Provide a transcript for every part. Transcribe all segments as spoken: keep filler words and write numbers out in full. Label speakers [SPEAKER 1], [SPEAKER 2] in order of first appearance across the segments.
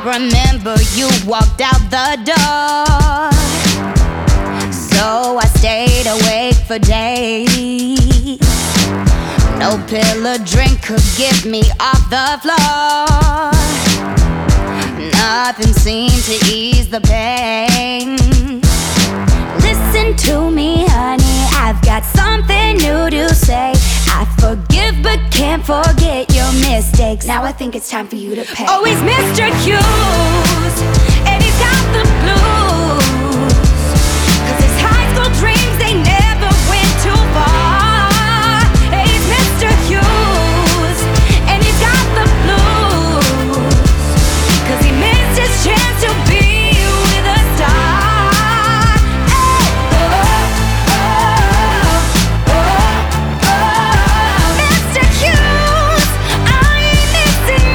[SPEAKER 1] remember you walked out the door, so I stayed awake for days. No pill or drink could get me off the floor. Nothing seemed to ease the pain. Listen to me, honey, I've got something new to say. I forgive but can't forget your mistakes. Now I think it's time for you to pay. Oh, he's Mister Q's, and he's got the blues, 'cause his high school dreams, they never went too far. Hey, he's Mister Q's, and he's got the blues, 'cause he missed his chance to be with a star. Hey, oh, oh, oh, oh. Mister Q's, I ain't missing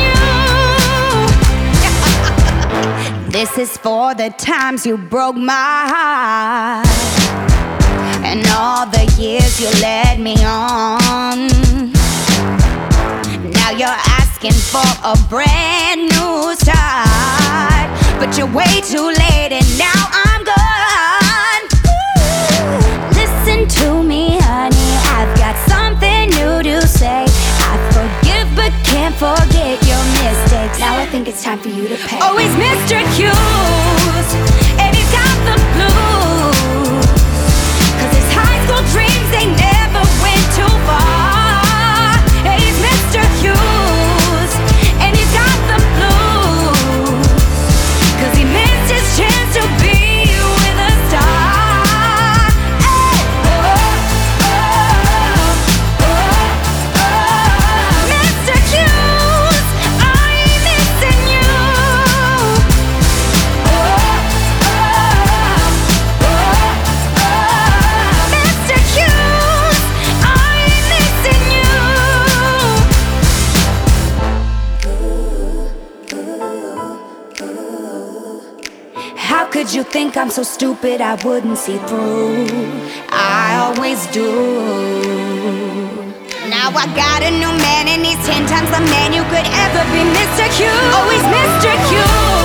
[SPEAKER 1] you. This is for the times you broke my heart, and all the years you led me on. Now you're asking for a brand new start, but you're way too late and now I'm gone. Ooh. Listen to me, honey, I've got something new to say. I forgive but can't forget your mistakes. Now I think it's time for you to pay. Oh, he's Mister Q's, and he's got the blues, 'cause his high school dreams, they never went too far. Hey, he's Mister Q's, and he's got the blues, 'cause he missed his chance to be with a star. Hey, oh, oh, oh, oh. Mister Q's, I ain't missing you. Oh, oh, oh, oh. Mister Q's, I ain't missing you. How could you think I'm so stupid I wouldn't see through? I always do. Now I got a new man and he's ten times the man you could ever be, Mister Q. Oh, he's Mister Q.